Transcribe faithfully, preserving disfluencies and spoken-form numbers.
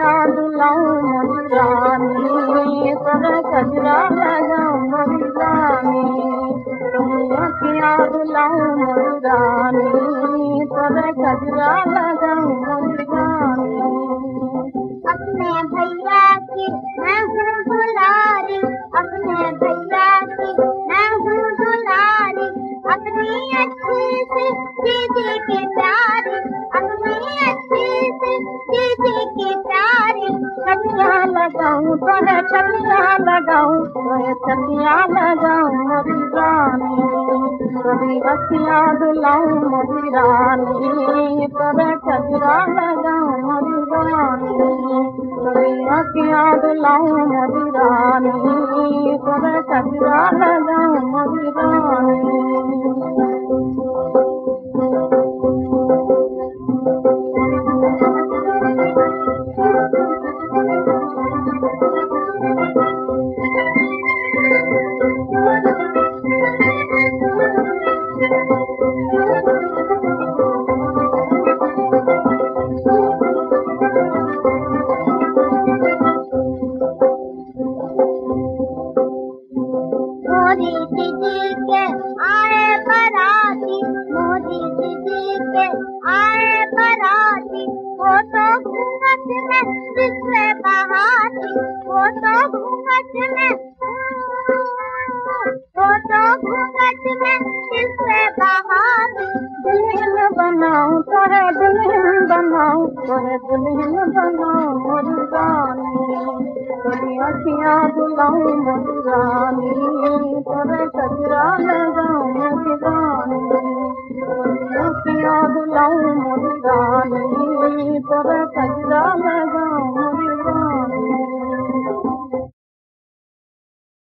अखियाँ दुलाऊं मोरी रानी, तोरे कजरा लगाऊं मोरी रानी। तेरी अखियाँ दुलाऊं मोरी रानी, तोरे कजरा लगाऊं मोरी रानी। अपने भैया की मैं हूँ दुलारी, अपने भैया की मैं हूँ दुलारी, अपनी अच्छी सी दीदी की प्यारी, अपनी अच्छी सी दीदी की प्यारी। छतियाँ लगाऊं तोहे छतियाँ लगाऊं, तोहे छतियाँ लगाऊं मोरी रानी। तेरी अखियाँ दुलाऊं मोरी रानी, तोरे कजरा लगाऊं मोरी रानी। तेरी अखियाँ दुलाऊं मोरी रानी, तोरे कजरा लगाऊं मोरी रानी। मोदी दीदी के आए बराती, मोदी दीदी के आए बराती, वो तो घूंघट में जिससे बहाती, वो तो घूंघट में, वो तो घूंघट में जिससे बहाती। दुल्हन बनाऊं तोहे दुल्हन बनाऊं, तोहे दुल्हन बनाऊं मोरी रानी। तेरी अखियाँ दुलाऊं मोरी रानी, तोरे कजरा लगाऊं मोरी रानी। तेरी अखियाँ दुलाऊं मोरी रानी, तोरे कजरा लगाऊं